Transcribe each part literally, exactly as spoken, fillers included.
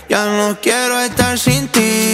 Ya no quiero estar sin ti.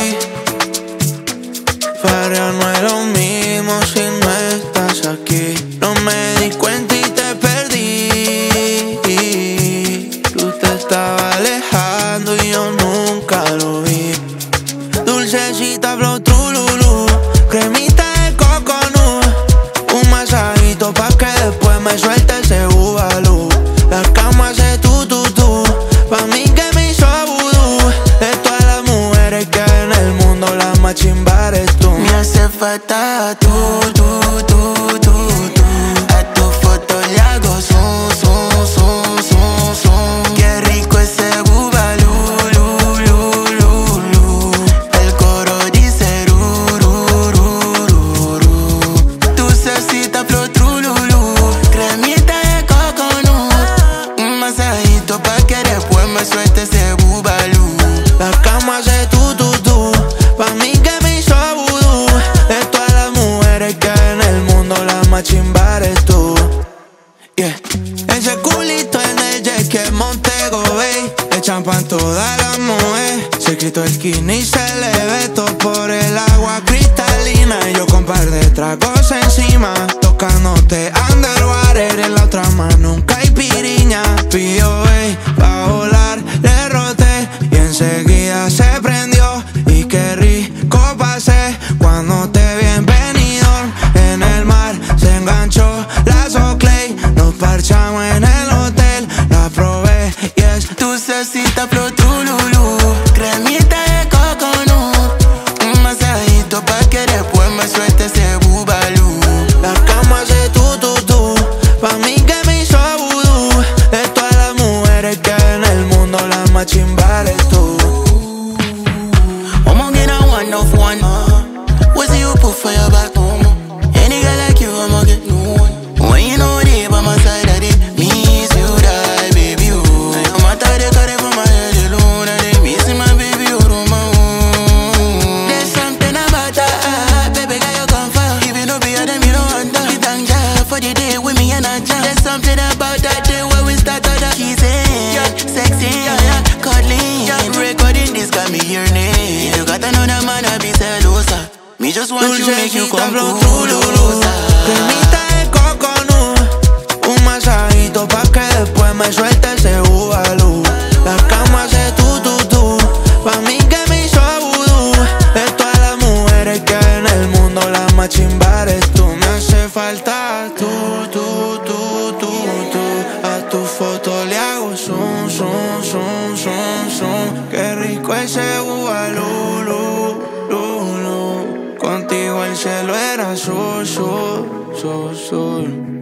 Pero no es lo mismo si no estás aquí. No me di cuenta y te perdí. Tú te estabas alejando y yo nunca lo vi. Dulcecita flow trululú, cremita de coconut, un masajito pa' que después me suelte ese bubalú. La cama hace tu tu tu, pa' mí que me hizo vudú. De todas las mujeres que hay en el mundo, la más chimba eres tú. Me hace falta tú, tú, tú, tú, tú. A tu foto le hago zoom, zoom, zoom, zoom, zoom. Qué rico ese bubalú, lu, lu, lu, lu. El coro dice ru, ru, ru, ru, ru. Tu cecita flow trululú, cremita de coconut, un masajito pa' que después me suelte ese bubalú. La cama hace tu tu tu, pa' mí que me hizo vudú. De todas las mujeres que hay en el mundo, la más chimba eres tú. Yeah. Ese culito en el jet que Montego Bay, le champan todas las mujeres. Se quitó el skin y se le ve todo por el agua cristalina. Y yo con par de tragos encima, tocándote underwater. En la otra mano un caipiriña. P O A pa' volar, le roté y enseguida se prendió. Y qué rico pasé cuando te vi en Benidorm. En el mar se enganchó la Soclay, nos parchamos en el hotel. La probé y es Tu cecita flow trululú, cremita de coconut, un masajito pa' que después me suelte ese bubalú. la cama hace tu tu tu, pa' mí que me hizo vudú. De todas las mujeres que hay en el mundo, la más chimba eres tú. I'ma get a one of one. What's you put for your back? Any girl like you, I'ma get no one. When you know they by my side, I did miss you, die, baby, oh. I'm out of the car from my head alone, I did missing my baby, oh, my own. There's something about that, baby, girl, you come far. If you know better than me, no wonder. You thank God for the day with me and I jam. There's something about that day where we start out the kissing, yeah, sexy, yeah, yeah, cuddling, yeah. Recording this got me yearning. If you got another man, I be celosa. Me just want you, make you come closer. Cremita de coconut, un masajito pa' que después me suelte ese bubalú. La cama hace tu tu tu, pa' mí que me hizo vudú. De todas las mujeres que hay en el mundo, la más chimba eres tú. Me hace falta tú, tú, tú, tú, tú. A tu foto le hago zoom, zoom, zoom, zoom, zoom. Qué rico ese bubalú, lu, lu, lu. Contigo el cielo era azul, azul, azul, azul.